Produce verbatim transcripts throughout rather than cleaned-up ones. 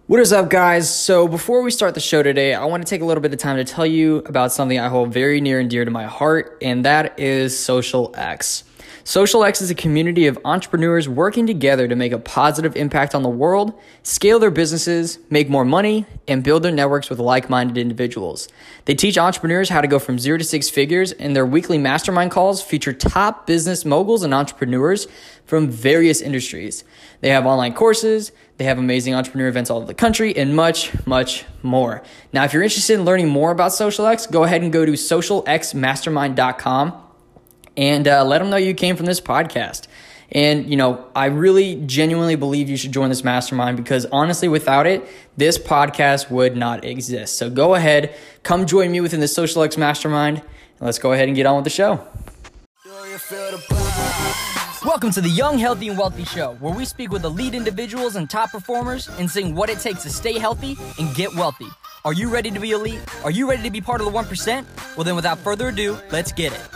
What is up, guys? So before we start the show today, I want to take a little bit of time to tell you about something I hold very near and dear to my heart, and that is Social X. Social X is a community of entrepreneurs working together to make a positive impact on the world, scale their businesses, make more money, and build their networks with like-minded individuals. They teach entrepreneurs how to go from zero to six figures, and their weekly mastermind calls feature top business moguls and entrepreneurs from various industries. They have online courses, they have amazing entrepreneur events all over the country, and much, much more. Now, if you're interested in learning more about Social X, go ahead and go to social x mastermind dot com and uh, let them know you came from this podcast. And, you know, I really genuinely believe you should join this mastermind because honestly, without it, this podcast would not exist. So go ahead, come join me within the Social X mastermind, and let's go ahead and get on with the show. Welcome to the Young, Healthy, and Wealthy Show, where we speak with elite individuals and top performers and sing what it takes to stay healthy and get wealthy. Are you ready to be elite? Are you ready to be part of the one percent? Well, then without further ado, let's get it.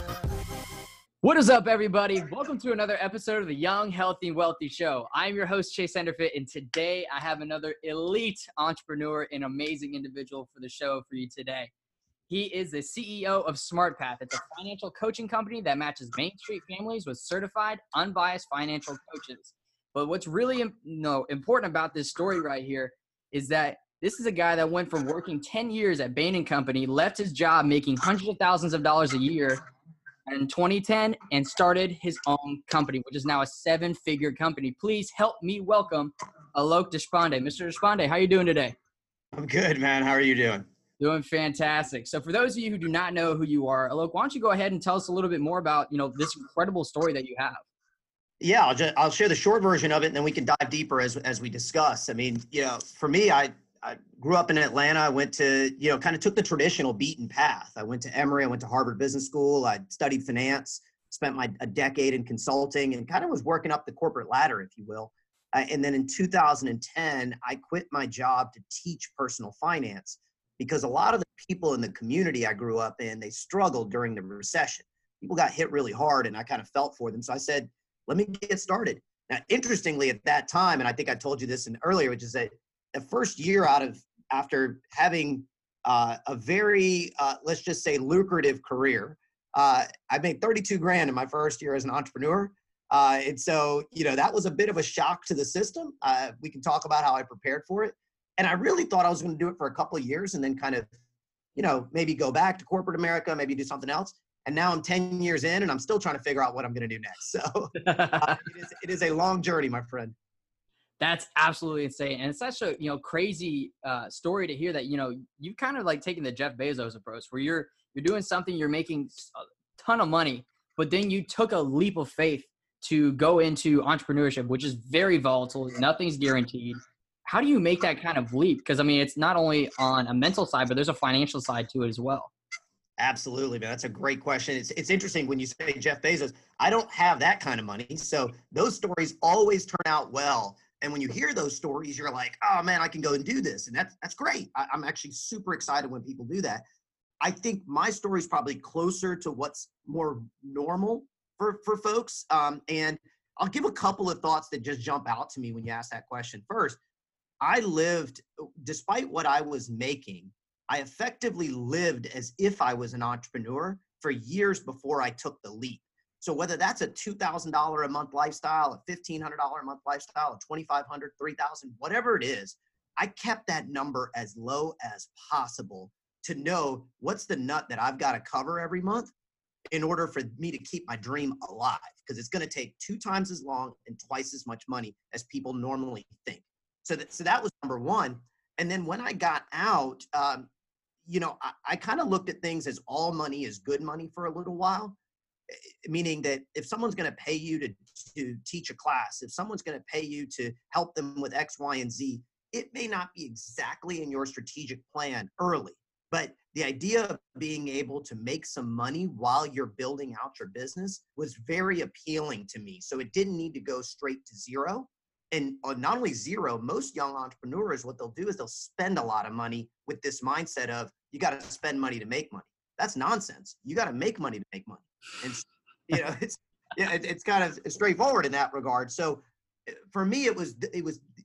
What is up, everybody? Welcome to another episode of the Young, Healthy, and Wealthy Show. I'm your host, Chase Enderfit, and today I have another elite entrepreneur and amazing individual for the show for you today. He is the C E O of SmartPath. It's a financial coaching company that matches Main Street families with certified, unbiased financial coaches. But what's really you know, important about this story right here is that this is a guy that went from working ten years at Bain and Company, left his job making hundreds of thousands of dollars a year in twenty ten, and started his own company, which is now a seven-figure company. Please help me welcome Alok Deshpande. Mister Deshpande, how are you doing today? I'm good, man. How are you doing? Doing fantastic. So for those of you who do not know who you are, Alok, why don't you go ahead and tell us a little bit more about, you know, this incredible story that you have? Yeah, I'll just, I'll share the short version of it, and then we can dive deeper as as we discuss. I mean, you know, for me, I, I grew up in Atlanta. I went to, you know, kind of took the traditional beaten path. I went to Emory. I went to Harvard Business School. I studied finance, spent my a decade in consulting, and kind of was working up the corporate ladder, if you will. Uh, and then in two thousand ten, I quit my job to teach personal finance, because a lot of the people in the community I grew up in, they struggled during the recession. People got hit really hard, and I kind of felt for them. So I said, let me get started. Now, interestingly, at that time, and I think I told you this in earlier, which is that the first year out of, after having uh, a very, uh, let's just say, lucrative career, uh, I made thirty-two grand in my first year as an entrepreneur. Uh, and so, you know, that was a bit of a shock to the system. Uh, we can talk about how I prepared for it. And I really thought I was going to do it for a couple of years and then kind of, you know, maybe go back to corporate America, maybe do something else. And now I'm ten years in and I'm still trying to figure out what I'm going to do next. So uh, it, is, it is a long journey, my friend. That's absolutely insane. And it's such a, you know, crazy uh, story to hear that, you know, you've kind of like taken the Jeff Bezos approach where you're, you're doing something, you're making a ton of money, but then you took a leap of faith to go into entrepreneurship, which is very volatile. Nothing's guaranteed. How do you make that kind of leap? Because, I mean, it's not only on a mental side, but there's a financial side to it as well. Absolutely, man. That's a great question. It's it's interesting when you say Jeff Bezos. I don't have that kind of money. So those stories always turn out well. And when you hear those stories, you're like, oh, man, I can go and do this. And that's, that's great. I, I'm actually super excited when people do that. I think my story is probably closer to what's more normal for, for folks. Um, and I'll give a couple of thoughts that just jump out to me when you ask that question. First, I lived, despite what I was making, I effectively lived as if I was an entrepreneur for years before I took the leap. So whether that's a two thousand dollars a month lifestyle, a fifteen hundred dollars a month lifestyle, a twenty-five hundred dollars, three thousand dollars, whatever it is, I kept that number as low as possible to know what's the nut that I've got to cover every month in order for me to keep my dream alive, because it's going to take two times as long and twice as much money as people normally think. So that, so that was number one. And then when I got out, um, you know, I, I kind of looked at things as all money is good money for a little while, meaning that if someone's going to pay you to, to teach a class, if someone's going to pay you to help them with X, Y, and Z, it may not be exactly in your strategic plan early. But the idea of being able to make some money while you're building out your business was very appealing to me. So it didn't need to go straight to zero. And not only zero, most young entrepreneurs, what they'll do is they'll spend a lot of money with this mindset of you got to spend money to make money. That's nonsense. You got to make money to make money. And you know, it's yeah, it, it's kind of straightforward in that regard. So for me, it was it was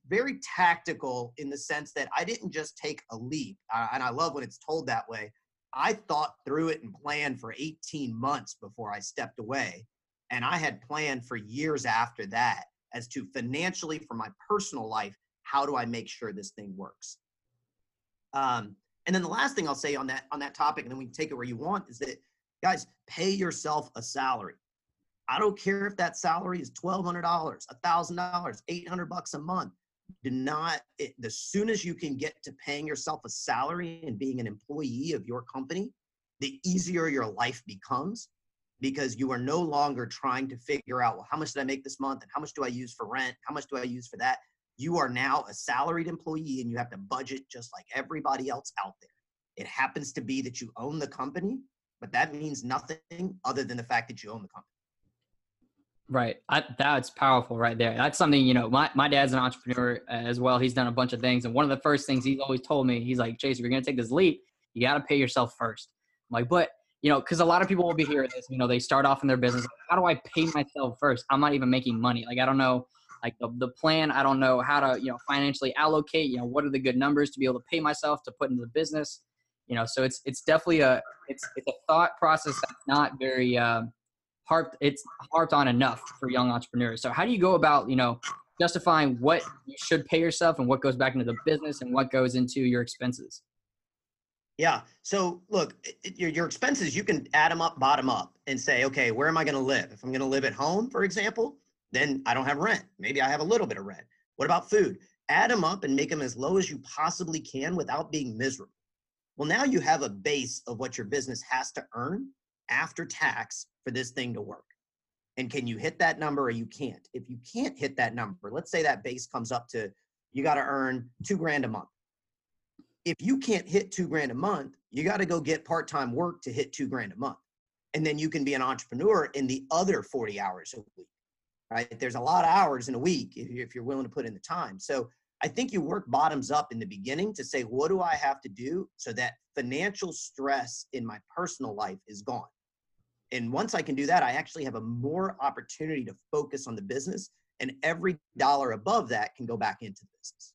very tactical in the sense that I didn't just take a leap. Uh, and I love when it's told that way. I thought through it and planned for eighteen months before I stepped away. And I had planned for years after that as to financially, for my personal life, how do I make sure this thing works? Um, and then the last thing I'll say on that, on that topic, and then we can take it where you want, is that, guys, pay yourself a salary. I don't care if that salary is twelve hundred dollars, one thousand dollars, eight hundred bucks a month. Do not, it, the soon as you can get to paying yourself a salary and being an employee of your company, the easier your life becomes, because you are no longer trying to figure out, well, how much did I make this month? And how much do I use for rent? How much do I use for that? You are now a salaried employee and you have to budget just like everybody else out there. It happens to be that you own the company, but that means nothing other than the fact that you own the company. Right. I, that's powerful right there. That's something, you know, my, my dad's an entrepreneur as well. He's done a bunch of things. And one of the first things he's always told me, he's like, Chase, if you're going to take this leap, you got to pay yourself first. I'm like, but, you know, because a lot of people will be hearing this, you know, they start off in their business. How do I pay myself first? I'm not even making money. Like, I don't know, like the, the plan. I don't know how to, you know, financially allocate, you know, what are the good numbers to be able to pay myself to put into the business, you know, so it's, it's definitely a, it's, it's a thought process that's not very, uh, harped, it's harped on enough for young entrepreneurs. So how do you go about, you know, justifying what you should pay yourself and what goes back into the business and what goes into your expenses? Yeah. So look, it, your, your expenses, you can add them up, bottom up, and say, okay, where am I going to live? If I'm going to live at home, for example, then I don't have rent. Maybe I have a little bit of rent. What about food? Add them up and make them as low as you possibly can without being miserable. Well, now you have a base of what your business has to earn after tax for this thing to work. And can you hit that number or you can't? If you can't hit that number, let's say that base comes up to, you got to earn two grand a month. If you can't hit two grand a month, you got to go get part-time work to hit two grand a month. And then you can be an entrepreneur in the other forty hours a week, right? There's a lot of hours in a week if if you're willing to put in the time. So I think you work bottoms up in the beginning to say, what do I have to do so that financial stress in my personal life is gone? And once I can do that, I actually have a more opportunity to focus on the business, and every dollar above that can go back into the business.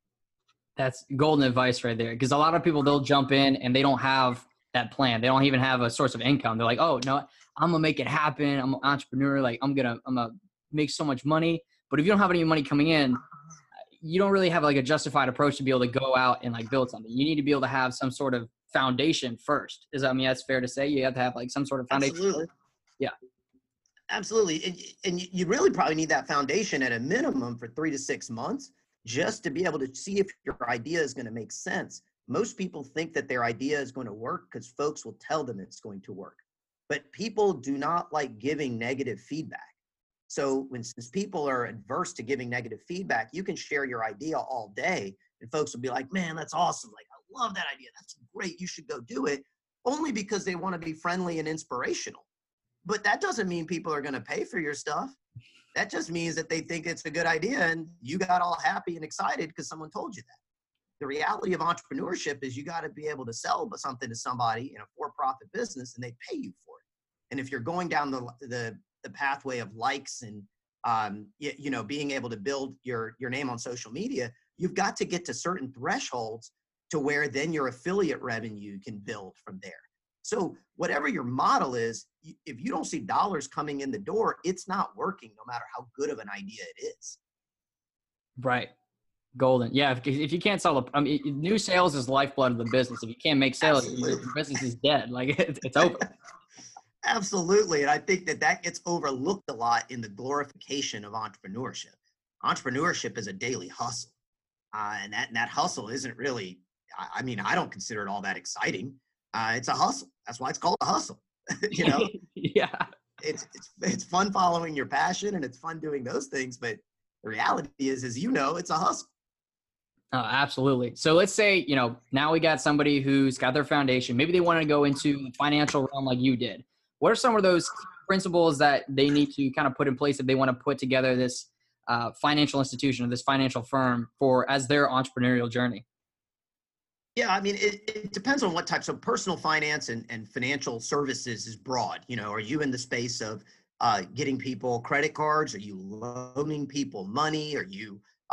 That's golden advice right there. Because a lot of people, they'll jump in and they don't have that plan. They don't even have a source of income. They're like, oh no, I'm gonna make it happen. I'm an entrepreneur. Like I'm gonna, I'm gonna make so much money. But if you don't have any money coming in, you don't really have like a justified approach to be able to go out and like build something. You need to be able to have some sort of foundation first. Is that, I mean, that's fair to say. You have to have like some sort of foundation. Absolutely. Yeah. Absolutely. And, and you really probably need that foundation at a minimum for three to six months just to be able to see if your idea is going to make sense. Most people think that their idea is going to work because folks will tell them it's going to work. But people do not like giving negative feedback. So when since people are adverse to giving negative feedback, you can share your idea all day and folks will be like, man, that's awesome. Like, I love that idea. That's great. You should go do it, only because they want to be friendly and inspirational. But that doesn't mean people are going to pay for your stuff. That just means that they think it's a good idea and you got all happy and excited because someone told you that. The reality of entrepreneurship is you got to be able to sell something to somebody in a for-profit business and they pay you for it. And if you're going down the, the, the pathway of likes and, um, you, you know, being able to build your, your name on social media, you've got to get to certain thresholds to where then your affiliate revenue can build from there. So whatever your model is, if you don't see dollars coming in the door, it's not working no matter how good of an idea it is. Right. Golden. Yeah. If, if you can't sell, a, I mean, new sales is the lifeblood of the business. If you can't make sales, your business is dead. Like it, it's over. Absolutely. And I think that that gets overlooked a lot in the glorification of entrepreneurship. Entrepreneurship is a daily hustle. Uh, and that, and that hustle isn't really, I, I mean, I don't consider it all that exciting. Uh, it's a hustle. That's why it's called a hustle. You know? Yeah. It's, it's, it's fun following your passion and it's fun doing those things. But the reality is, as you know, it's a hustle. Oh, absolutely. So let's say, you know, now we got somebody who's got their foundation. Maybe they want to go into the financial realm like you did. What are some of those principles that they need to kind of put in place if they want to put together this uh, financial institution or this financial firm for as their entrepreneurial journey? Yeah, I mean, it, it depends on what types of personal finance and, and financial services is broad. You know, are you in the space of uh, getting people credit cards? Are you loaning people money? Are you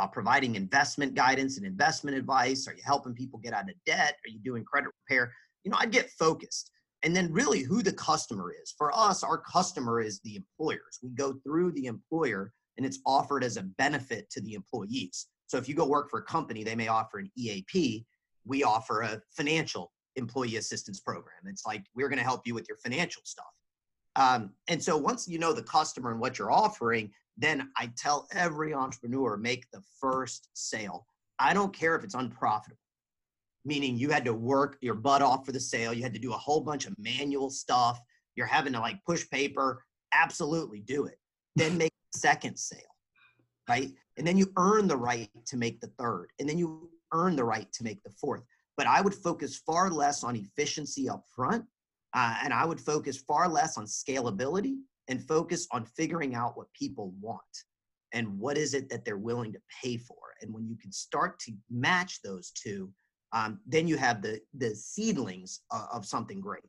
uh, providing investment guidance and investment advice? Are you helping people get out of debt? Are you doing credit repair? You know, I'd get focused. And then really who the customer is. For us, our customer is the employers. We go through the employer and it's offered as a benefit to the employees. So if you go work for a company, they may offer an E A P. We offer a financial employee assistance program. It's like, we're going to help you with your financial stuff. Um, and so once you know the customer and what you're offering, then I tell every entrepreneur, make the first sale. I don't care if it's unprofitable, meaning you had to work your butt off for the sale. You had to do a whole bunch of manual stuff. You're having to like push paper. Absolutely do it. Then make the second sale, right? And then you earn the right to make the third. And then you earn the right to make the fourth. But I would focus far less on efficiency up front. Uh, and I would focus far less on scalability and focus on figuring out what people want and what is it that they're willing to pay for. And when you can start to match those two, um, then you have the, the seedlings of, of something great.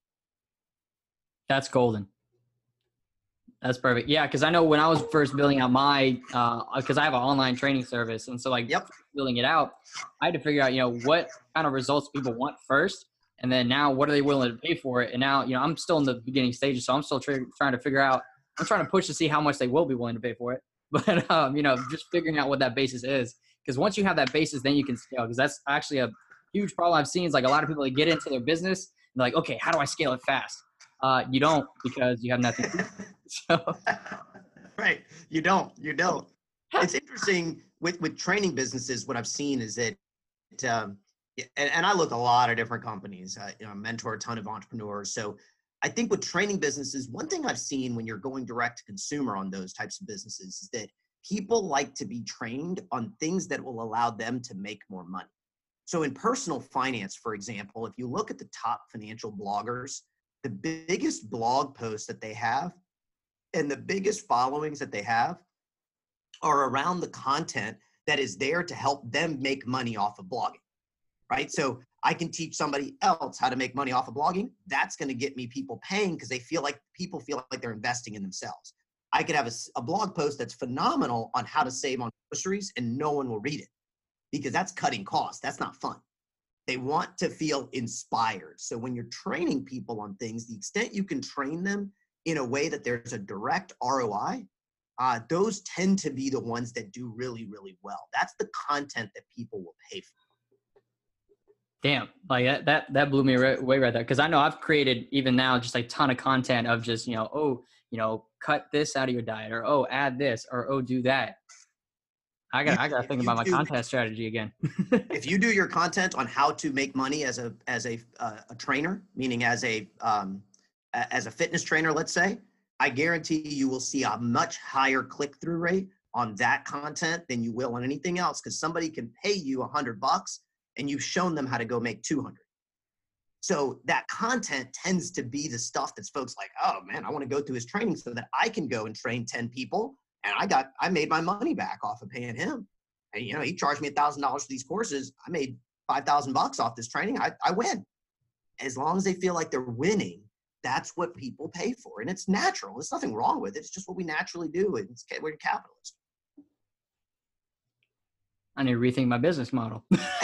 That's golden. That's perfect. Yeah, because I know when I was first building out my, because uh, I have an online training service, and so like yep. building it out, I had to figure out, you know, what kind of results people want first, and then now what are they willing to pay for it? And now, you know, I'm still in the beginning stages, so I'm still tra- trying to figure out. I'm trying to push to see how much they will be willing to pay for it, but um, you know, just figuring out what that basis is, because once you have that basis, then you can scale. Because that's actually a huge problem I've seen is like a lot of people that get into their business and they're like, okay, how do I scale it fast? Uh, you don't, because you have nothing. So. Right. You don't, you don't. It's interesting with, with training businesses. What I've seen is that, um, and, and I look at a lot of different companies, I, you know, I mentor a ton of entrepreneurs. So I think with training businesses, one thing I've seen when you're going direct to consumer on those types of businesses is that people like to be trained on things that will allow them to make more money. So in personal finance, for example, if you look at the top financial bloggers, the biggest blog posts that they have and the biggest followings that they have are around the content that is there to help them make money off of blogging, right? So I can teach somebody else how to make money off of blogging. That's going to get me people paying because they feel like people feel like they're investing in themselves. I could have a, a blog post that's phenomenal on how to save on groceries and no one will read it because that's cutting costs. That's not fun. They want to feel inspired. So when you're training people on things, the extent you can train them in a way that there's a direct R O I, uh, those tend to be the ones that do really, really well. That's the content that people will pay for. Damn, like that, that, that blew me right, away right there. Cause I know I've created even now just a ton of content of just, you know, oh, you know, cut this out of your diet, or, oh, add this, or, oh, do that. I got I got to think about my do, content strategy again. If you do your content on how to make money as a, as a, uh, a trainer, meaning as a, um, as a fitness trainer, let's say, I guarantee you will see a much higher click-through rate on that content than you will on anything else. Cause somebody can pay you a hundred bucks and you've shown them how to go make two hundred. So that content tends to be the stuff that's folks like, oh man, I want to go through his training so that I can go and train ten people. And I got, I made my money back off of paying him. And, you know, he charged me a thousand dollars for these courses. I made five thousand bucks off this training. I, I win. As long as they feel like they're winning, that's what people pay for. And it's natural. There's nothing wrong with it. It's just what we naturally do. It's, we're capitalists. I need to rethink my business model.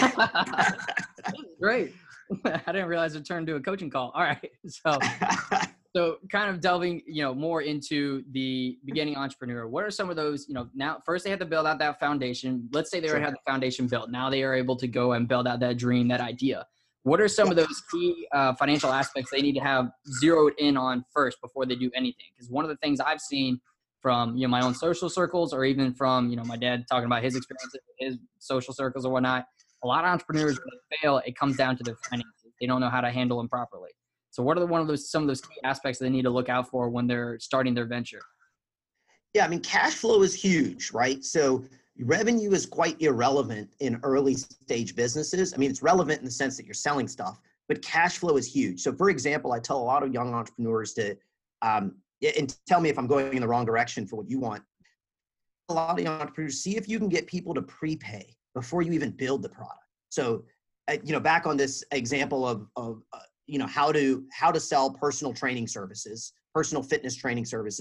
Great. I didn't realize it turned into a coaching call. All right. So, so kind of delving, you know, more into the beginning entrepreneur. What are some of those, you know, now first they had to build out that foundation. Let's say they already had the foundation built. Now they are able to go and build out that dream, that idea. What are some of those key uh, financial aspects they need to have zeroed in on first before they do anything? Because one of the things I've seen from, you know, my own social circles, or even from, you know, my dad talking about his experiences with his social circles or whatnot, a lot of entrepreneurs, when they fail, it comes down to their finances. They don't know how to handle them properly. So what are the, one of those, some of those key aspects they need to look out for when they're starting their venture? Yeah, I mean, cash flow is huge, right? So revenue is quite irrelevant in early stage businesses. I mean, it's relevant in the sense that you're selling stuff, but cash flow is huge. So for example, I tell a lot of young entrepreneurs to, um, and tell me if I'm going in the wrong direction for what you want. A lot of young entrepreneurs, see if you can get people to prepay before you even build the product. So, uh, you know, back on this example of, of uh, you know, how to, how to sell personal training services, personal fitness training services,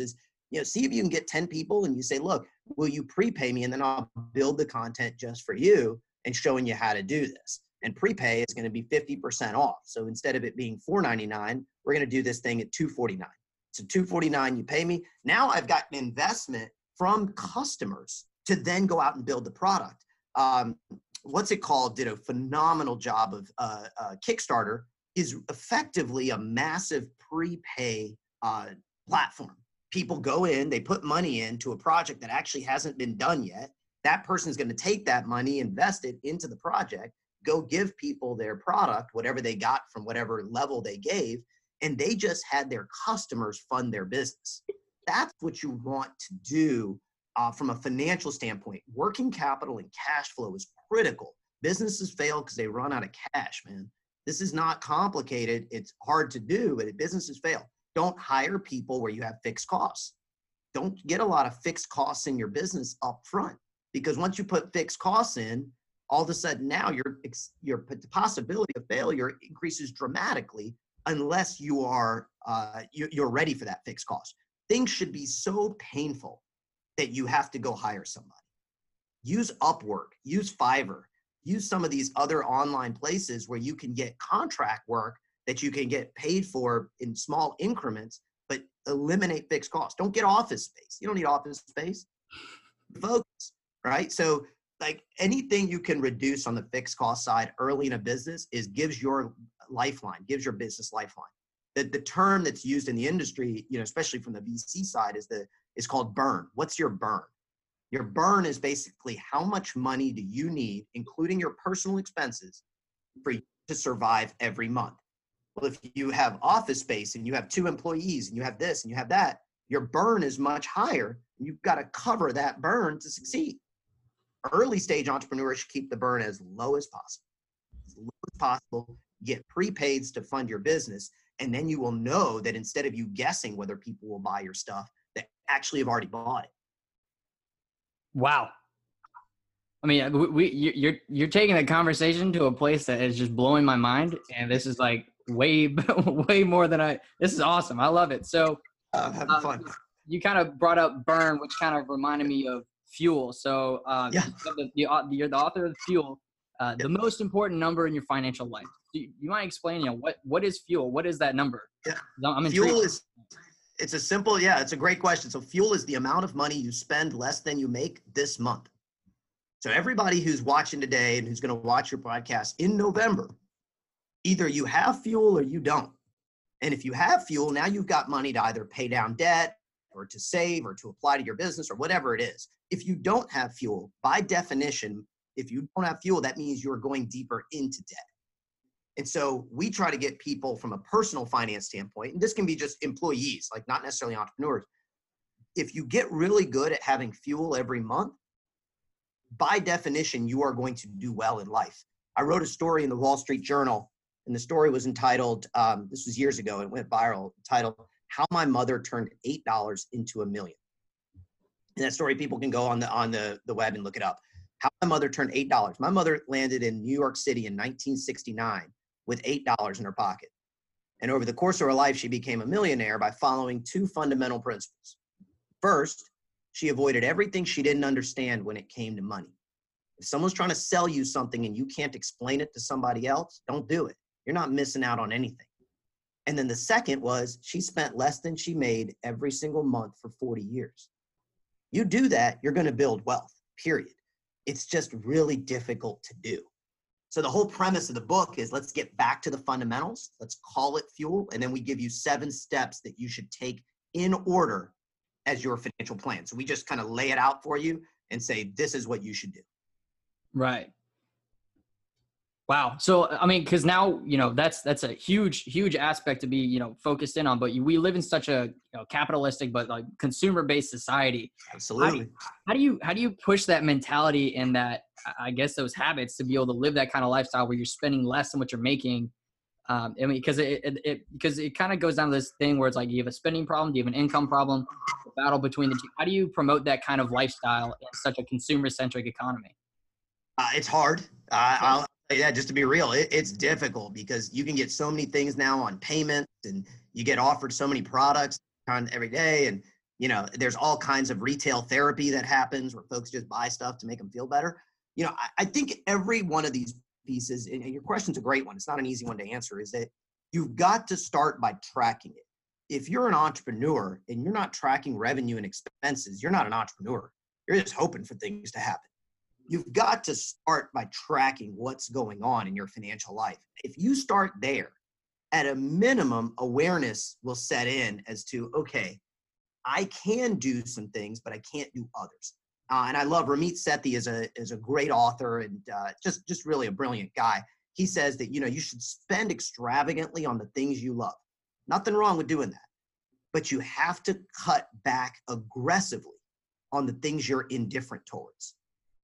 You know, see if you can get ten people and you say, look, will you prepay me? And then I'll build the content just for you and showing you how to do this. And prepay is going to be fifty percent off. So instead of it being four ninety-nine, we're going to do this thing at two forty-nine. So two forty-nine, you pay me. Now I've got an investment from customers to then go out and build the product. Um, what's it called? Did a phenomenal job of uh, uh, Kickstarter is effectively a massive prepay uh, platform. People go in, they put money into a project that actually hasn't been done yet. That person's going to take that money, invest it into the project, go give people their product, whatever they got from whatever level they gave, and they just had their customers fund their business. That's what you want to do uh, from a financial standpoint. Working capital and cash flow is critical. Businesses fail because they run out of cash, man. This is not complicated. It's hard to do, but businesses fail. Don't hire people where you have fixed costs. Don't get a lot of fixed costs in your business up front, because once you put fixed costs in, all of a sudden now your, your possibility of failure increases dramatically unless you are uh, you're ready for that fixed cost. Things should be so painful that you have to go hire somebody. Use Upwork, use Fiverr, use some of these other online places where you can get contract work that you can get paid for in small increments, but eliminate fixed costs. Don't get office space. You don't need office space. Focus, right? So like anything you can reduce on the fixed cost side early in a business is gives your lifeline, gives your business lifeline. The, the term that's used in the industry, you know, especially from the V C side, is the is called burn. What's your burn? Your burn is basically how much money do you need, including your personal expenses, for you to survive every month. Well, if you have office space and you have two employees and you have this and you have that, your burn is much higher. You've got to cover that burn to succeed. Early stage entrepreneurs should keep the burn as low as possible. As low as possible, get prepaids to fund your business. And then you will know that instead of you guessing whether people will buy your stuff, they actually have already bought it. Wow. I mean, we, we you're you're taking the conversation to a place that is just blowing my mind, and this is like way way more than I. This is awesome. I love it. So, uh, having uh, fun. You kind of brought up burn, which kind of reminded me of fuel. So, uh, yeah, the, the, you're the author of Fuel, uh, yep. The most important number in your financial life. Do you, you mind explaining, you know, what what is fuel? What is that number? Yeah, I'm fuel is. It's a simple, yeah, it's a great question. So fuel is the amount of money you spend less than you make this month. So everybody who's watching today and who's going to watch your podcast in November, either you have fuel or you don't. And if you have fuel, now you've got money to either pay down debt or to save or to apply to your business or whatever it is. If you don't have fuel, by definition, if you don't have fuel, that means you're going deeper into debt. And so we try to get people from a personal finance standpoint, and this can be just employees, like not necessarily entrepreneurs. If you get really good at having fuel every month, by definition, you are going to do well in life. I wrote a story in the Wall Street Journal, and the story was entitled, um, this was years ago, it went viral, titled, How My Mother Turned eight dollars into a Million. And that story, people can go on the, on the, the web and look it up. How My Mother Turned eight dollars. My mother landed in New York City in nineteen sixty-nine with eight dollars in her pocket. And over the course of her life, she became a millionaire by following two fundamental principles. First, she avoided everything she didn't understand when it came to money. If someone's trying to sell you something and you can't explain it to somebody else, don't do it. You're not missing out on anything. And then the second was she spent less than she made every single month for forty years. You do that, you're going to build wealth, period. It's just really difficult to do. So the whole premise of the book is let's get back to the fundamentals. Let's call it fuel. And then we give you seven steps that you should take in order as your financial plan. So we just kind of lay it out for you and say, this is what you should do. Right. Wow. So, I mean, cause now, you know, that's, that's a huge, huge aspect to be, you know, focused in on, but we live in such a, you know, capitalistic, but like consumer based society. Absolutely. How do, you, how do you, how do you push that mentality and that, I guess, those habits to be able to live that kind of lifestyle where you're spending less than what you're making? Um, I mean, cause it, it, it because it kind of goes down to this thing where it's like, you have a spending problem, do you have an income problem, the battle between the two. How do you promote that kind of lifestyle in such a consumer centric economy? Uh, it's hard. Uh, I'll, Yeah, just to be real, it, it's difficult because you can get so many things now on payments and you get offered so many products on every day. And You know, there's all kinds of retail therapy that happens where folks just buy stuff to make them feel better. You know, I, I think every one of these pieces, and your question's a great one, it's not an easy one to answer, is that you've got to start by tracking it. If you're an entrepreneur and you're not tracking revenue and expenses, you're not an entrepreneur. You're just hoping for things to happen. You've got to start by tracking what's going on in your financial life. If you start there, at a minimum, awareness will set in as to, okay, I can do some things, but I can't do others. Uh, and I love Ramit Sethi is a is a great author and uh, just just really a brilliant guy. He says that, you know, you should spend extravagantly on the things you love. Nothing wrong with doing that, but you have to cut back aggressively on the things you're indifferent towards.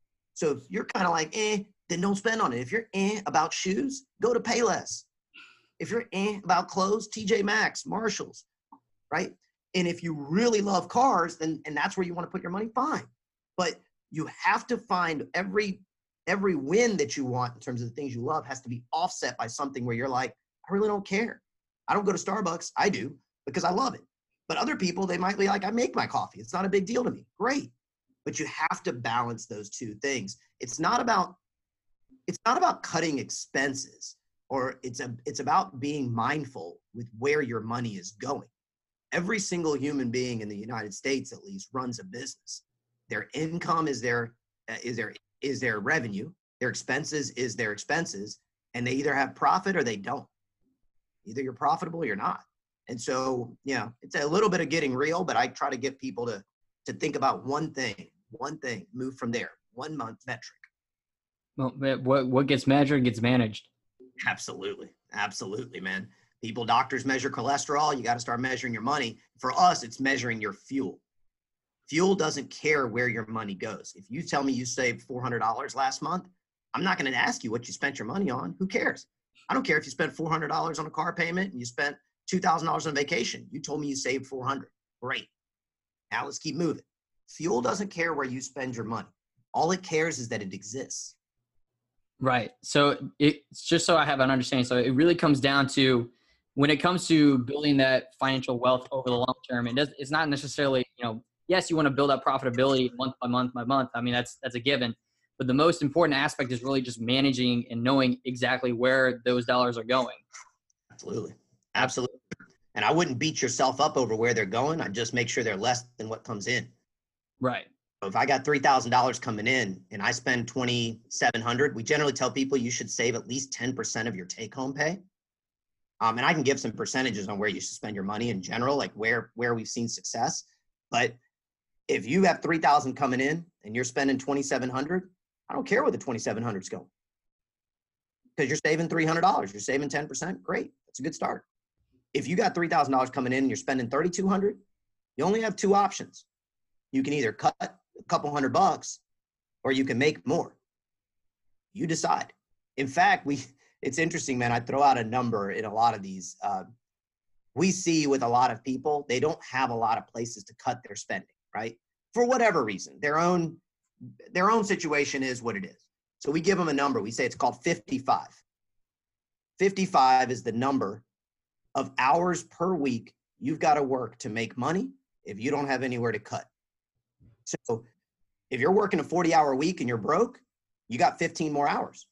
So if you're kind of like, eh, then don't spend on it. If you're eh about shoes, go to Payless. If you're eh about clothes, T J Maxx, Marshalls, right? And if you really love cars, then and that's where you want to put your money, fine. But you have to find every every win that you want in terms of the things you love has to be offset by something where you're like, I really don't care. I don't go to Starbucks. I do because I love it. But other people, they might be like, I make my coffee. It's not a big deal to me. Great. But you have to balance those two things. It's not about it's not about cutting expenses, or it's a it's about being mindful with where your money is going. Every single human being in the United States, at least, runs a business. Their income is their uh, is their is their revenue. Their expenses is their expenses, and they either have profit or they don't. Either you're profitable or you're not. And so, you know, it's a little bit of getting real, but I try to get people to to think about one thing, one thing, move from there, one month metric. Well, what what gets measured gets managed. Absolutely, absolutely, man. People, doctors measure cholesterol. You got to start measuring your money. For us, it's measuring your fuel. Fuel doesn't care where your money goes. If you tell me you saved four hundred dollars last month, I'm not going to ask you what you spent your money on. Who cares? I don't care if you spent four hundred dollars on a car payment and you spent two thousand dollars on vacation. You told me you saved four hundred dollars. Great. Now let's keep moving. Fuel doesn't care where you spend your money. All it cares is that it exists. Right. So it's just so I have an understanding. So it really comes down to, when it comes to building that financial wealth over the long term, it does, it's not necessarily, you know, yes, you want to build up profitability month by month by month. I mean, that's, that's a given. But the most important aspect is really just managing and knowing exactly where those dollars are going. Absolutely. Absolutely. And I wouldn't beat yourself up over where they're going. I'd just make sure they're less than what comes in. Right. So if I got three thousand dollars coming in and I spend twenty-seven hundred dollars, we generally tell people you should save at least ten percent of your take-home pay. Um, and I can give some percentages on where you should spend your money in general, like where, where we've seen success. But if you have three thousand coming in and you're spending twenty-seven hundred, I don't care where the twenty-seven hundred is going. Because you're saving three hundred dollars, you're saving ten percent, great. That's a good start. If you got three thousand dollars coming in and you're spending thirty-two hundred, you only have two options. You can either cut a couple hundred bucks or you can make more. You decide. In fact, we, it's interesting, man. I throw out a number in a lot of these. Uh, we see with a lot of people, they don't have a lot of places to cut their spending, right? For whatever reason, their own, their own situation is what it is. So we give them a number. We say it's called fifty-five. fifty-five is the number of hours per week you've got to work to make money if you don't have anywhere to cut. So if you're working a forty hour week and you're broke, you got fifteen more hours.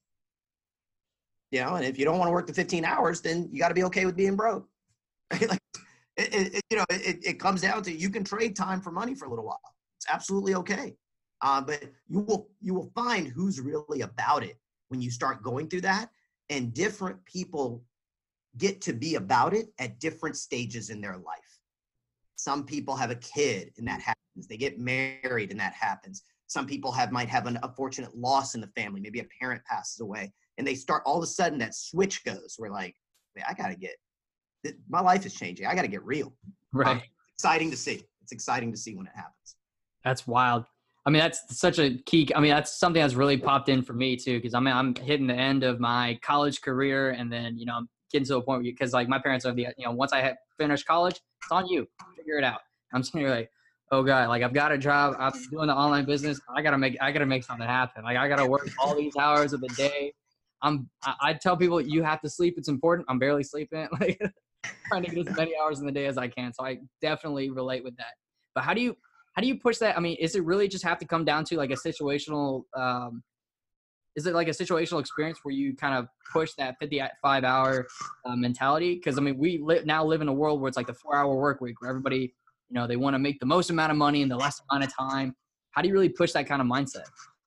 You know, and if you don't want to work the fifteen hours, then you got to be okay with being broke. Like, it, it, you know, it, it comes down to, you can trade time for money for a little while. It's absolutely okay. Uh, but you will, you will find who's really about it when you start going through that, and different people get to be about it at different stages in their life. Some people have a kid and that happens. They get married and that happens. Some people have might have an unfortunate loss in the family. Maybe a parent passes away and they start, all of a sudden that switch goes. We're like, I got to get, my life is changing. I got to get real. Right. Um, it's exciting to see. It's exciting to see when it happens. That's wild. I mean, that's such a key. I mean, that's something that's really popped in for me too. Cause I mean, I'm hitting the end of my college career, and then, you know, I'm getting to a point where, because like my parents are the, you know, once I had finished college, it's on you, figure it out. I'm sitting here like, oh God, like I've got a job, I'm doing the online business. I gotta make, I gotta make something happen. Like I gotta work all these hours of the day. I'm, I, I tell people you have to sleep. It's important. I'm barely sleeping. Like trying to get as many hours in the day as I can. So I definitely relate with that. But how do you, how do you push that? I mean, is it really just have to come down to like a situational, um, is it like a situational experience where you kind of push that fifty-five hour uh, mentality? Because I mean, we li- now live in a world where it's like the four hour work week where everybody, you know, they want to make the most amount of money in the less amount of time. How do you really push that kind of mindset?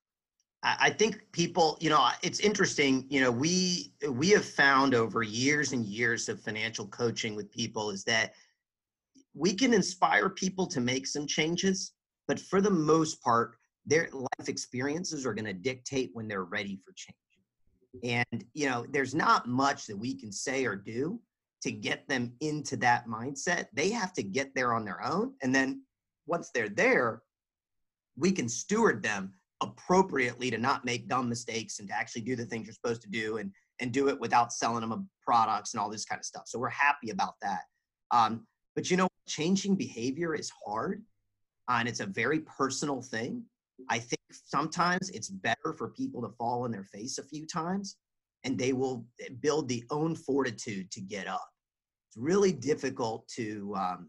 I think people, you know, it's interesting, you know, we we have found over years and years of financial coaching with people is that we can inspire people to make some changes, but for the most part, their life experiences are going to dictate when they're ready for change. And, you know, there's not much that we can say or do to get them into that mindset. They have to get there on their own. And then once they're there, we can steward them appropriately to not make dumb mistakes and to actually do the things you're supposed to do and, and do it without selling them products and all this kind of stuff. So we're happy about that. Um, but, you know, changing behavior is hard uh, and it's a very personal thing. I think sometimes it's better for people to fall on their face a few times and they will build the own fortitude to get up. It's really difficult to, um,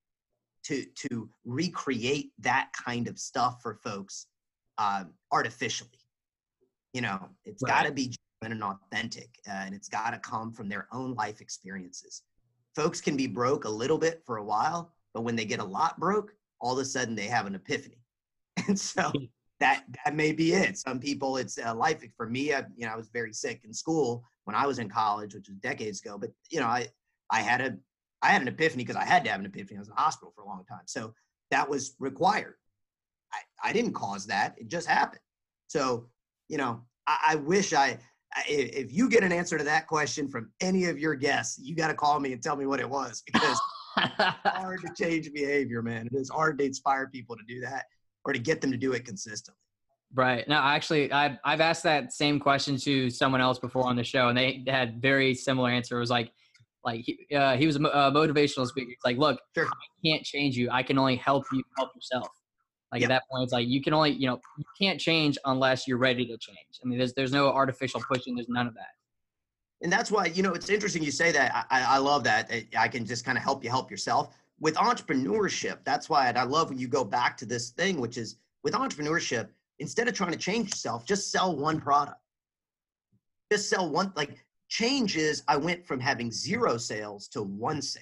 to, to recreate that kind of stuff for folks uh, artificially. You know, it's Right. got to be genuine and authentic uh, and it's got to come from their own life experiences. Folks can be broke a little bit for a while, but when they get a lot broke, all of a sudden they have an epiphany. And so that that may be it. Some people, it's uh, life. For me, I, you know, I was very sick in school when I was in college, which was decades ago. But you know, I I had a I had an epiphany because I had to have an epiphany. I was in the hospital for a long time, so that was required. I, I didn't cause that; it just happened. So you know, I, I wish I. I if you get an answer to that question from any of your guests, you got to call me and tell me what it was because it's hard to change behavior, man. It is hard to inspire people to do that, or to get them to do it consistently. Right. No, actually, I've, I've asked that same question to someone else before on the show, and they had very similar answer. It was like, like he, uh, he was a motivational speaker. It's like, look, Sure. I can't change you. I can only help you help yourself. Like Yep. at that point, it's like, you can only, you know, you can't change unless you're ready to change. I mean, there's, there's no artificial pushing. There's none of that. And that's why, you know, it's interesting you say that. I, I love that. I can just kind of help you help yourself. With entrepreneurship, that's why I love when you go back to this thing, which is with entrepreneurship, instead of trying to change yourself, just sell one product. Just sell one, like changes. I went from having zero sales to one sale.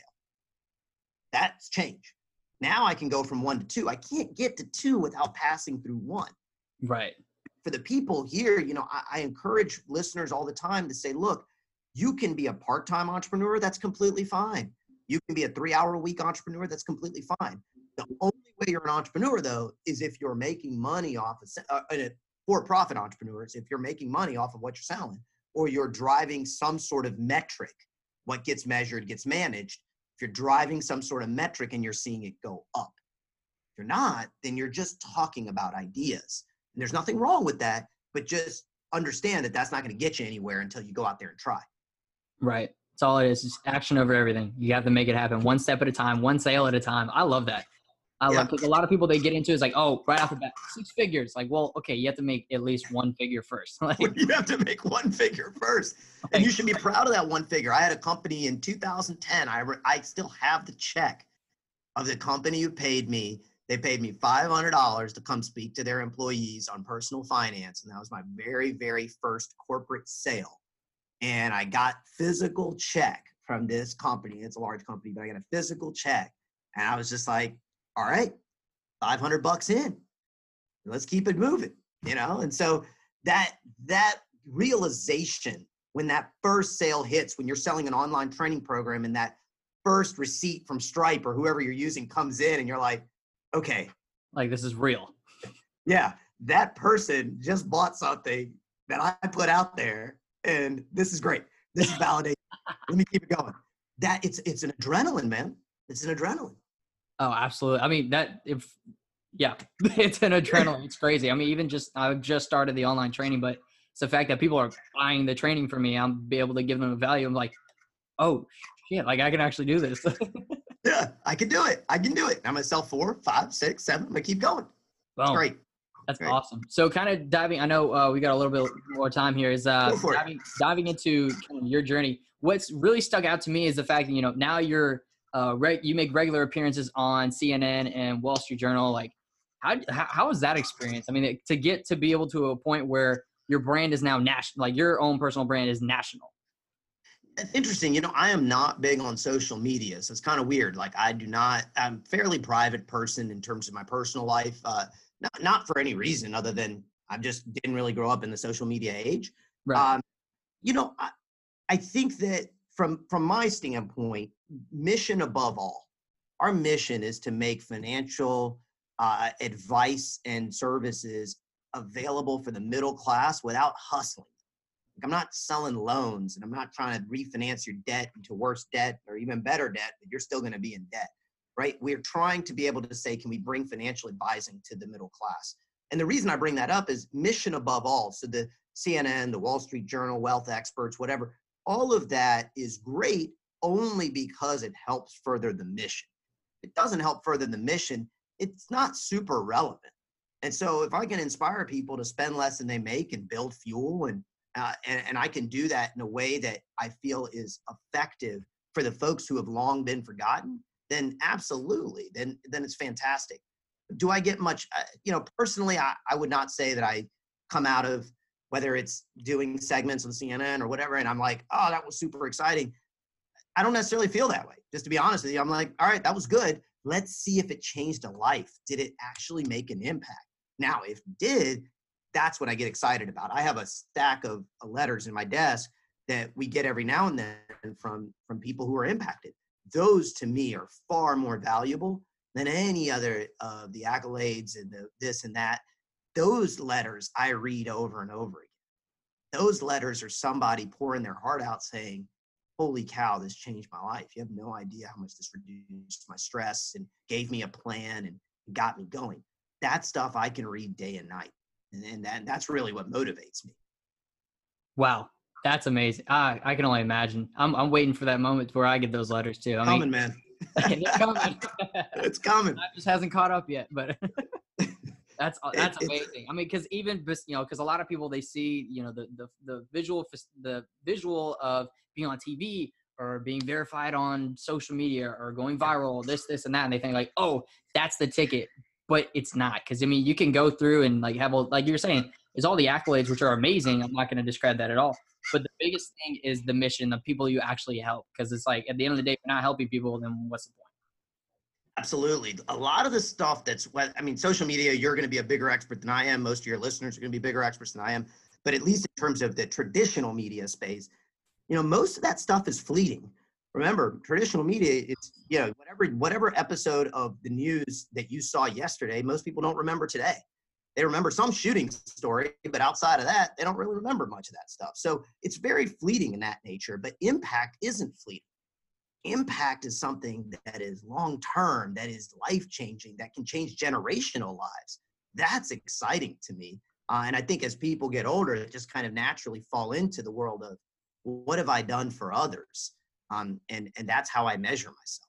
That's change. Now I can go from one to two. I can't get to two without passing through one. Right. For the people here, you know, I, I encourage listeners all the time to say, look, you can be a part-time entrepreneur. That's completely fine. You can be a three hour a week entrepreneur. That's completely fine. The only way you're an entrepreneur, though, is if you're making money off of uh, for-profit entrepreneurs, if you're making money off of what you're selling, or you're driving some sort of metric. What gets measured gets managed. If you're driving some sort of metric and you're seeing it go up. If you're not, then you're just talking about ideas. And there's nothing wrong with that, but just understand that that's not going to get you anywhere until you go out there and try. Right. That's all it is. It's action over everything. You have to make it happen one step at a time, one sale at a time. I love that. I Yeah. love because a lot of people they get into is like, oh, right off the bat, six figures. Like, well, okay, you have to make at least one figure first. Like, You have to make one figure first. And you should be proud of that one figure. I had a company in two thousand ten. I, re- I still have the check of the company who paid me. They paid me five hundred dollars to come speak to their employees on personal finance. And that was my very, very first corporate sale. And I got physical check from this company. It's a large company, but I got a physical check. And I was just like, all right, five hundred bucks in. Let's keep it moving, you know? And so that that realization when that first sale hits, when you're selling an online training program and that first receipt from Stripe or whoever you're using comes in and you're like, okay. Like, this is real. Yeah, that person just bought something that I put out there and this is great. This is validation. Let me keep it going. That it's it's an adrenaline, man. It's an adrenaline. Oh, absolutely. I mean, that if, yeah, it's an adrenaline. It's crazy. I mean, even just, I just started the online training, but it's the fact that people are buying the training from me. I'm be able to give them a value. I'm like, oh shit, like I can actually do this. Yeah, I can do it. I can do it. I'm going to sell four, five, six, seven. I'm going to keep going. That's Boom. great. That's Great. awesome. So kind of diving, I know uh, we got a little bit more time here is uh, Go for it. diving, diving into kind of your journey. What's really stuck out to me is the fact that, you know, now you're uh, reg- you make regular appearances on C N N and Wall Street Journal. Like, how how, how was that experience? I mean, it, to get to be able to a point where your brand is now national, like your own personal brand is national. It's interesting. You know, I am not big on social media, so it's kind of weird. Like, I do not. I'm a fairly private person in terms of my personal life. Uh, not not for any reason other than I just didn't really grow up in the social media age. Right. Um, you know, I, I think that from from my standpoint, mission above all, our mission is to make financial uh, advice and services available for the middle class without hustling. Like, I'm not selling loans and I'm not trying to refinance your debt into worse debt or even better debt, but you're still going to be in debt, right? We're trying to be able to say, can we bring financial advising to the middle class? And the reason I bring that up is mission above all. So the C N N, the Wall Street Journal, wealth experts, whatever, all of that is great only because it helps further the mission. If it doesn't help further the mission, it's not super relevant. And so if I can inspire people to spend less than they make and build fuel and Uh, and, and I can do that in a way that I feel is effective for the folks who have long been forgotten, then absolutely, then then it's fantastic. Do I get much, uh, you know, personally, I, I would not say that I come out of whether it's doing segments on C N N or whatever, and I'm like, oh, that was super exciting. I don't necessarily feel that way. Just to be honest with you, I'm like, all right, that was good. Let's see if it changed a life. Did it actually make an impact? Now, if it did, that's what I get excited about. I have a stack of letters in my desk that we get every now and then from, from people who are impacted. Those to me are far more valuable than any other of uh, the accolades and the this and that. Those letters I read over and over again. Those letters are somebody pouring their heart out saying, holy cow, this changed my life. You have no idea how much this reduced my stress and gave me a plan and got me going. That stuff I can read day and night. And that, that's really what motivates me. Wow. That's amazing. I, I can only imagine. I'm I'm waiting for that moment where I get those letters too. I coming, mean, man. It's coming. It's coming. It just hasn't caught up yet, but that's that's it, amazing. I mean, because even you know, because a lot of people they see you know the the the visual the visual of being on T V or being verified on social media or going viral, this this and that, and they think like, oh, that's the ticket. But it's not, because I mean, you can go through and like have a, like you were saying, is all the accolades, which are amazing. I'm not going to describe that at all. But the biggest thing is the mission, the people you actually help. Because it's like at the end of the day, if you're not helping people, then what's the point? Absolutely. A lot of the stuff that's, I mean, social media, you're going to be a bigger expert than I am. Most of your listeners are going to be bigger experts than I am. But at least in terms of the traditional media space, you know, most of that stuff is fleeting. Remember, traditional media, it's, you know, whatever whatever episode of the news that you saw yesterday, most people don't remember today. They remember some shooting story, but outside of that, they don't really remember much of that stuff. So it's very fleeting in that nature, but impact isn't fleeting. Impact is something that is long-term, that is life-changing, that can change generational lives. That's exciting to me. Uh, and I think as people get older, they just kind of naturally fall into the world of, well, what have I done for others? Um, and, and that's how I measure myself.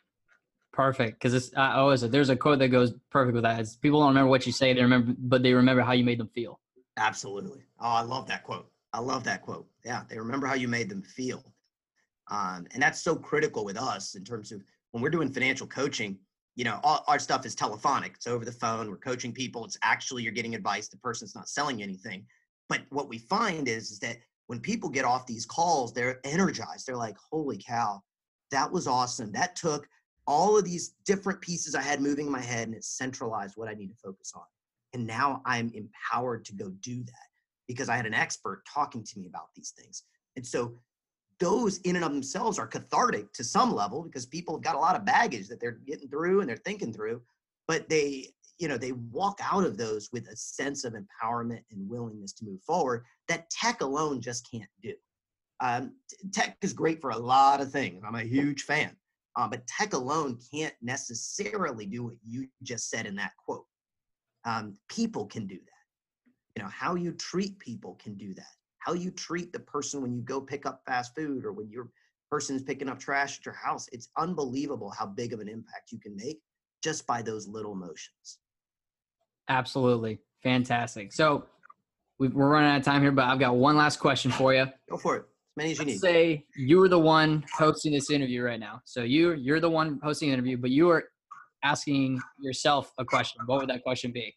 Perfect. Because it's uh, always there's a quote that goes perfect with that. It's people don't remember what you say, they remember, but they remember how you made them feel. Absolutely. Oh, I love that quote. I love that quote. Yeah, they remember how you made them feel. Um, and that's so critical with us in terms of when we're doing financial coaching, you know, all our stuff is telephonic. It's over the phone. We're coaching people. It's actually you're getting advice. The person's not selling anything. But what we find is, is that when people get off these calls, they're energized. They're like, holy cow, that was awesome. That took all of these different pieces I had moving in my head and it centralized what I need to focus on. And now I'm empowered to go do that because I had an expert talking to me about these things. And so those in and of themselves are cathartic to some level because people have got a lot of baggage that they're getting through and they're thinking through, but they, you know, they walk out of those with a sense of empowerment and willingness to move forward that tech alone just can't do. Um, tech is great for a lot of things. I'm a huge fan, um, but tech alone can't necessarily do what you just said in that quote. Um, people can do that. You know, how you treat people can do that. How you treat the person when you go pick up fast food or when your person is picking up trash at your house. It's unbelievable how big of an impact you can make just by those little motions. Absolutely. Fantastic. So we're running out of time here, but I've got one last question for you. Go for it. many as you Let's need. say you were the one hosting this interview right now. So you you're the one hosting the interview, but you are asking yourself a question. What would that question be?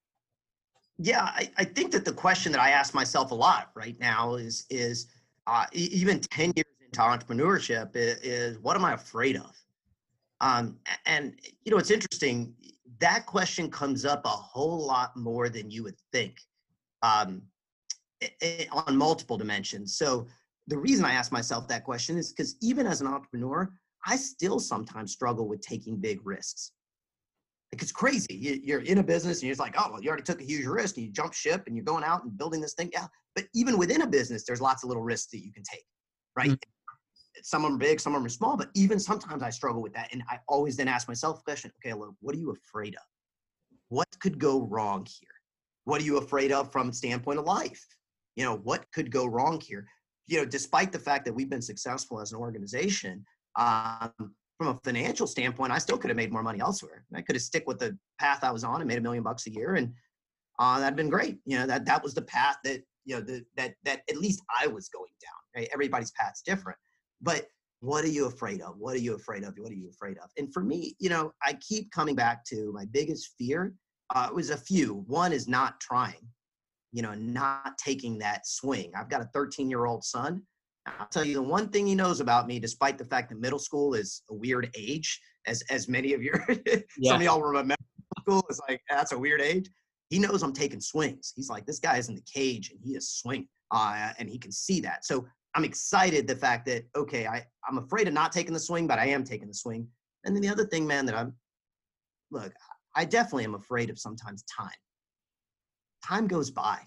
Yeah, I, I think that the question that I ask myself a lot right now is is uh, e- even ten years into entrepreneurship is, is what am I afraid of? Um, a- and you know, it's interesting. That question comes up a whole lot more than you would think, um, i- i- on multiple dimensions. So the reason I ask myself that question is because even as an entrepreneur, I still sometimes struggle with taking big risks. Like it's crazy. You, you're in a business and you're just like, oh, well, you already took a huge risk and you jump ship and you're going out and building this thing. Yeah. But even within a business, there's lots of little risks that you can take, right? Mm. Some of them are big, some of them are small, but even sometimes I struggle with that. And I always then ask myself the question, okay, look, what are you afraid of? What could go wrong here? What are you afraid of from a standpoint of life? You know, what could go wrong here? You know, despite the fact that we've been successful as an organization, um, from a financial standpoint, I still could have made more money elsewhere. I could have stick with the path I was on and made a million bucks a year, and uh, that'd been great. You know, that that was the path that you know the, that that at least I was going down. Right? Everybody's path's different, but what are you afraid of? What are you afraid of? What are you afraid of? And for me, you know, I keep coming back to my biggest fear. Uh, it was a few. One is not trying, you know, not taking that swing. I've got a thirteen year old son. I'll tell you the one thing he knows about me, despite the fact that middle school is a weird age, as as many of your some Yeah. of y'all remember middle school is like that's a weird age. He knows I'm taking swings. He's like, this guy is in the cage and he is swinging, uh, and he can see that. So I'm excited the fact that okay, I I'm afraid of not taking the swing, but I am taking the swing. And then the other thing, man, that I'm look, I definitely am afraid of sometimes time. Time goes by,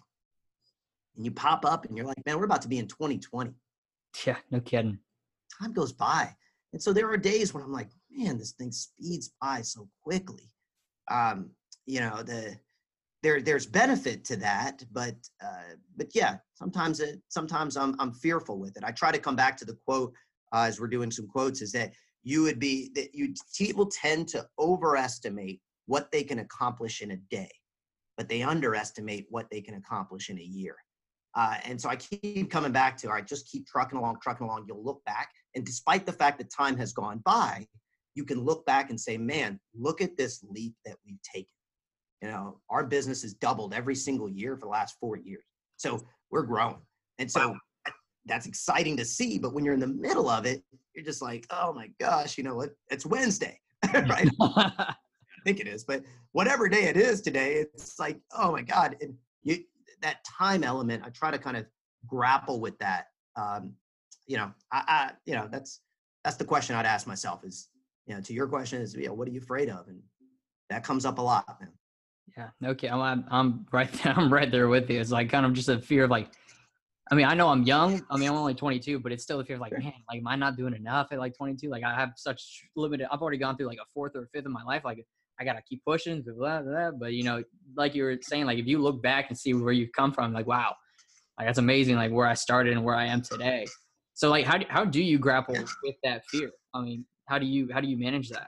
and you pop up, and you're like, man, we're about to be in twenty twenty. Yeah, no kidding. Time goes by. And so there are days when I'm like, man, this thing speeds by so quickly. Um, you know, the there there's benefit to that, but uh, but yeah, sometimes it sometimes I'm I'm fearful with it. I try to come back to the quote uh, as we're doing some quotes is that you would be that you people tend to overestimate what they can accomplish in a day, but they underestimate what they can accomplish in a year. Uh, and so I keep coming back to, all right, just keep trucking along, trucking along. You'll look back. And despite the fact that time has gone by, you can look back and say, man, look at this leap that we've taken. You know, our business has doubled every single year for the last four years. So we're growing. And so wow. That's exciting to see. But when you're in the middle of it, you're just like, oh my gosh, you know what? It's Wednesday, right? I think it is. But whatever day it is today, it's like, oh my God. And you, that time element, I try to kind of grapple with that. Um, you know, I, I, you know, that's, that's the question I'd ask myself is, you know, to your question is, you know, what are you afraid of? And that comes up a lot, man. Yeah, okay. I'm, I'm I'm right there. I'm right there with you. It's like kind of just a fear of like, I mean, I know I'm young. I mean, I'm only twenty-two, but it's still a fear of like, man, like, am I not doing enough at like twenty-two? Like I have such limited, I've already gone through like a fourth or a fifth of my life. Like I got to keep pushing, blah, blah, blah. But you know, like you were saying, like if you look back and see where you've come from, like, wow, like that's amazing. Like where I started and where I am today. So like, how do, how do you grapple with that fear? I mean, how do you, how do you manage that?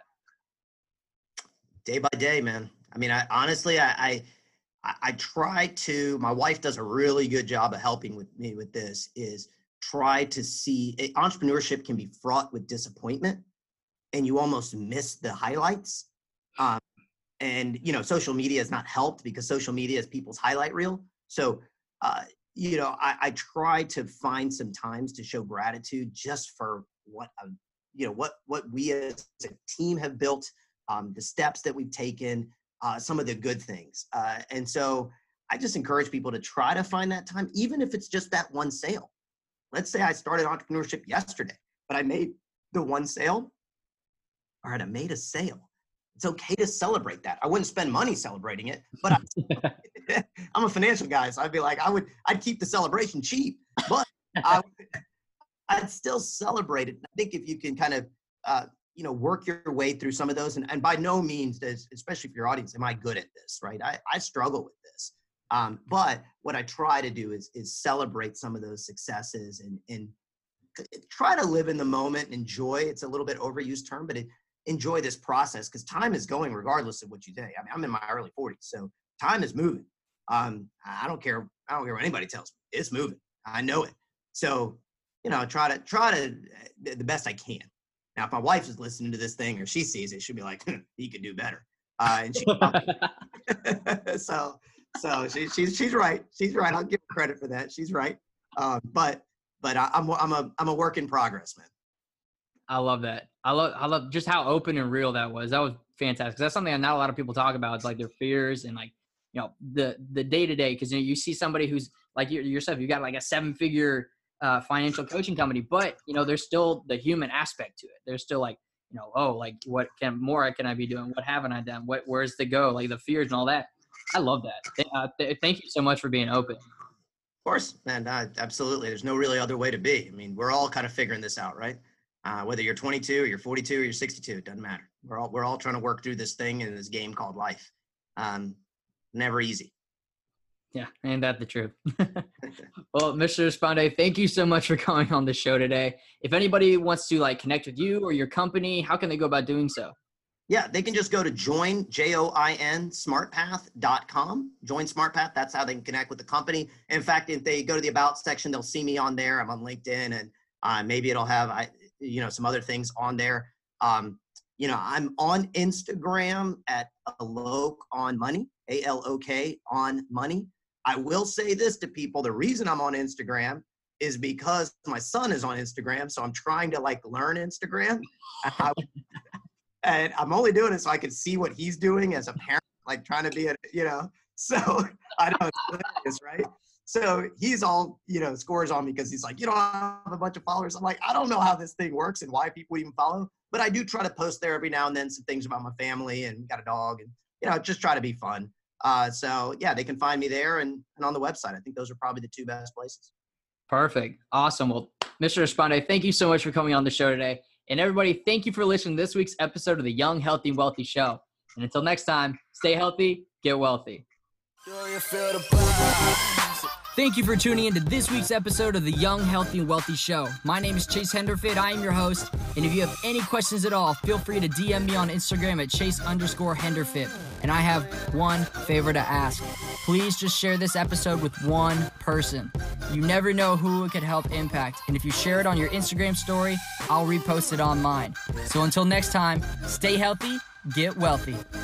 Day by day, man. I mean, I honestly, I, I, I try to, my wife does a really good job of helping with me with this is try to see it, entrepreneurship can be fraught with disappointment and you almost miss the highlights. Um, and, you know, social media has not helped because social media is people's highlight reel. So, uh, you know, I, I try to find some times to show gratitude just for what, a, you know, what, what we as a team have built, um, the steps that we've taken, uh, some of the good things. Uh, and so I just encourage people to try to find that time, even if it's just that one sale. Let's say I started entrepreneurship yesterday, but I made the one sale. All right, I made a sale. It's okay to celebrate that. I wouldn't spend money celebrating it, but I, I'm a financial guy, so I'd be like, I would, I'd keep the celebration cheap, but I, I'd still celebrate it. I think if you can kind of, uh, you know, work your way through some of those, and, and by no means does, especially for your audience, am I good at this, right? I, I struggle with this. Um, but what I try to do is, is celebrate some of those successes and, and try to live in the moment and enjoy. It's a little bit overused term, but it, enjoy this process because time is going regardless of what you say. I mean, I'm in my early forties, so time is moving. Um, I don't care. I don't care what anybody tells me. It's moving. I know it. So you know, try to try to the best I can. Now, if my wife is listening to this thing or she sees it, she'll be like, he could do better. Uh, and she, so, so she, she's, she's right. She's right. I'll give her credit for that. She's right. Um, but, but I, I'm, I'm a, I'm a work in progress, man. I love that. I love, I love just how open and real that was. That was fantastic. That's something that not a lot of people talk about. It's like their fears and like, you know, the, the day to day. Cause you know, you see somebody who's like yourself, you got like a seven figure uh, financial coaching company, but you know, there's still the human aspect to it. There's still like, you know, oh, like what can more can I be doing? What haven't I done? What, where's the go? Like the fears and all that. I love that. Uh, th- thank you so much for being open. Of course, man. Uh, absolutely. There's no really other way to be. I mean, we're all kind of figuring this out, right? Uh, whether you're twenty-two or you're forty-two or you're sixty-two, it doesn't matter. We're all, we're all trying to work through this thing in this game called life. Um, never easy. Yeah. Ain't that the truth? Well, Mister Esponde, thank you so much for coming on the show today. If anybody wants to like connect with you or your company, how can they go about doing so? Yeah, they can just go to join, J O I N, smartpath dot com. Join SmartPath. That's how they can connect with the company. In fact, if they go to the About section, they'll see me on there. I'm on LinkedIn, and uh, maybe it'll have, I, you know, some other things on there. Um, you know, I'm on Instagram at Alok on Money, A L O K on Money. I will say this to people. The reason I'm on Instagram is because my son is on Instagram. So I'm trying to like learn Instagram. I, And I'm only doing it so I can see what he's doing as a parent, like trying to be a, you know, so I know it's hilarious, right? So he's all, you know, scores on me because he's like, you don't have a bunch of followers. I'm like, I don't know how this thing works and why people even follow, but I do try to post there every now and then some things about my family and got a dog and, you know, just try to be fun. Uh, so yeah, they can find me there and, and on the website. I think those are probably the two best places. Perfect. Awesome. Well, Mister Esponde, thank you so much for coming on the show today. And everybody, thank you for listening to this week's episode of the Young, Healthy, Wealthy Show. And until next time, stay healthy, get wealthy. Thank you for tuning into this week's episode of the Young, Healthy, and Wealthy Show. My name is Chase Henderfit. I am your host. And if you have any questions at all, feel free to D M me on Instagram at Chase underscore Henderfit. And I have one favor to ask. Please just share this episode with one person. You never know who it could help impact. And if you share it on your Instagram story, I'll repost it on mine. So until next time, stay healthy, get wealthy.